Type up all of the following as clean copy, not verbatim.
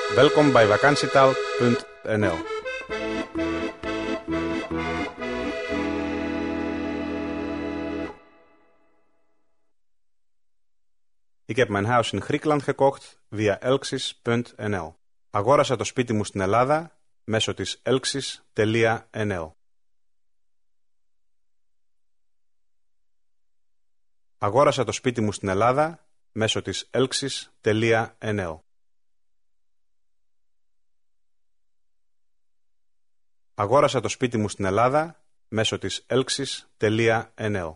Welkom bij vakantietaal.nl. Ik heb mijn huis in Griekenland gekocht via elxis.nl. Αγόρασα το σπίτι μου στην Ελλάδα μέσω της elxis.nl. Αγόρασα το σπίτι μου στην Ελλάδα μέσω της elxis.nl. Αγόρασα το σπίτι μου στην Ελλάδα μέσω της elxis.nl.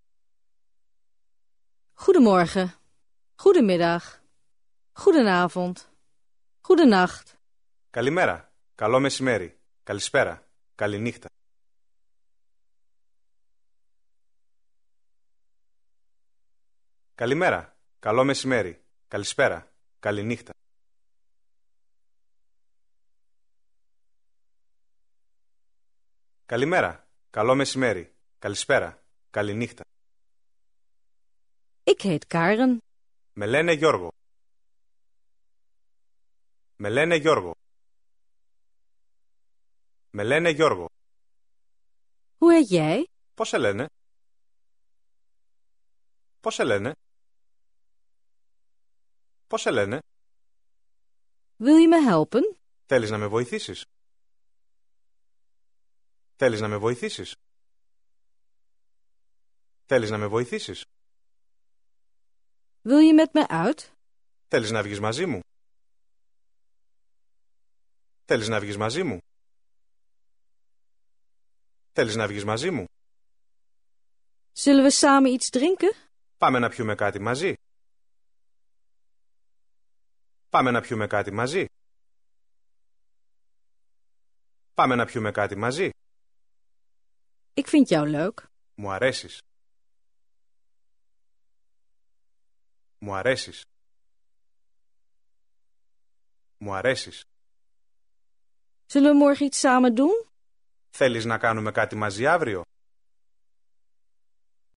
Goedemorgen, goedemiddag, goedenavond, goedenacht. Καλημέρα, καλό μεσημέρι, καλησπέρα, καληνύχτα. Καλημέρα, καλό μεσημέρι, καλησπέρα, καληνύχτα. Καλημέρα, καλό μεσημέρι, καλησπέρα, καληνύχτα. Ik heet Karen. Με λένε Γιώργο. Με λένε Γιώργο. Με λένε Γιώργο. Hoe heet jij? Πώς σε λένε? Πώς σε λένε? Πώς σε λένε? Wil je me helpen? Θέλεις να με βοηθήσεις? Θέλεις να με βοηθήσεις? Θέλεις να με βοηθήσεις? Wil je met me uit? Θέλεις να βγεις μαζί μου? Θέλεις να βγεις μαζί μου? Θέλεις να βγεις μαζί μου? Zullen we samen iets drinken? Πάμε να πιούμε κάτι μαζί. Πάμε να πιούμε κάτι μαζί. Πάμε να πιούμε κάτι μαζί. Ik vind jou leuk. Μου αρέσεις. Μου αρέσεις. Μου αρέσεις. Zullen we morgen iets samen doen? Θέλεις να κάνουμε κάτι μαζί αύριο?